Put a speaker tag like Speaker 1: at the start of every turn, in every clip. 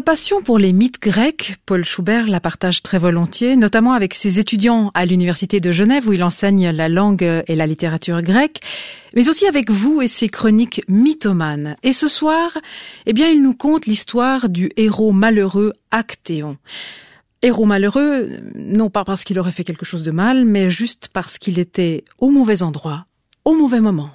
Speaker 1: passion pour les mythes grecs, Paul Schubert la partage très volontiers, notamment avec ses étudiants à l'Université de Genève où il enseigne la langue et la littérature grecque, mais aussi avec vous et ses chroniques mythomanes. Et ce soir, il nous conte l'histoire du héros malheureux Actéon. Héros malheureux, non pas parce qu'il aurait fait quelque chose de mal, mais juste parce qu'il était au mauvais endroit, au mauvais moment.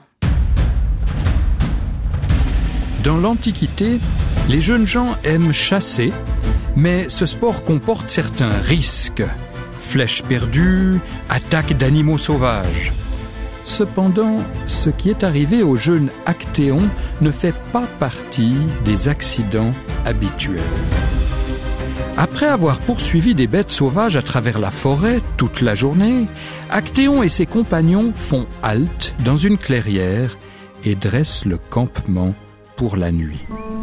Speaker 2: Dans l'Antiquité, les jeunes gens aiment chasser, mais ce sport comporte certains risques. Flèches perdues, attaques d'animaux sauvages. Cependant, ce qui est arrivé au jeune Actéon ne fait pas partie des accidents habituels. Après avoir poursuivi des bêtes sauvages à travers la forêt toute la journée, Actéon et ses compagnons font halte dans une clairière et dressent le campement pour la nuit.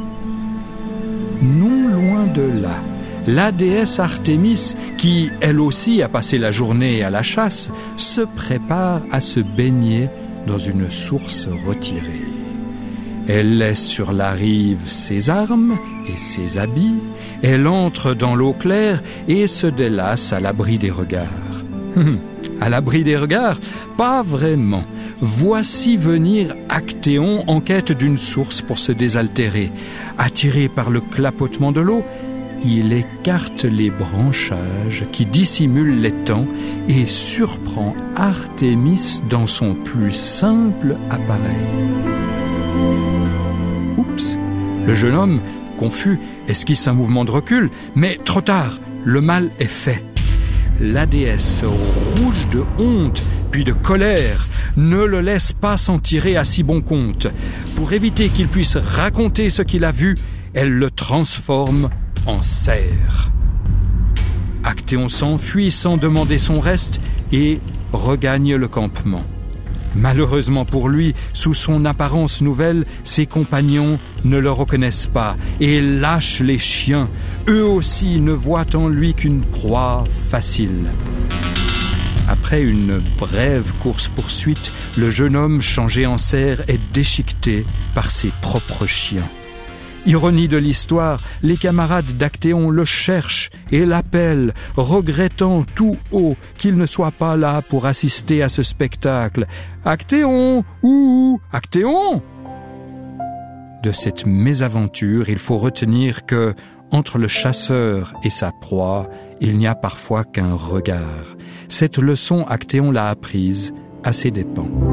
Speaker 2: Non loin de là, la déesse Artémis, qui elle aussi a passé la journée à la chasse, se prépare à se baigner dans une source retirée. Elle laisse sur la rive ses armes et ses habits, elle entre dans l'eau claire et se délasse à l'abri des regards. À l'abri des regards? Pas vraiment. Voici venir Actéon en quête d'une source pour se désaltérer. Attiré par le clapotement de l'eau, il écarte les branchages qui dissimulent l'étang et surprend Artémis dans son plus simple appareil. Oups! Le jeune homme, confus, esquisse un mouvement de recul, mais trop tard, le mal est fait. La déesse, rouge de honte puis de colère, ne le laisse pas s'en tirer à si bon compte. Pour éviter qu'il puisse raconter ce qu'il a vu, elle le transforme en cerf. Actéon s'enfuit sans demander son reste et regagne le campement. Malheureusement pour lui, sous son apparence nouvelle, ses compagnons ne le reconnaissent pas et lâchent les chiens. Eux aussi ne voient en lui qu'une proie facile. Après une brève course-poursuite, le jeune homme changé en cerf est déchiqueté par ses propres chiens. Ironie de l'histoire, les camarades d'Actéon le cherchent et l'appellent, regrettant tout haut qu'il ne soit pas là pour assister à ce spectacle. « Actéon! Ouh! Actéon !» De cette mésaventure, il faut retenir que, entre le chasseur et sa proie, il n'y a parfois qu'un regard. Cette leçon, Actéon l'a apprise à ses dépens.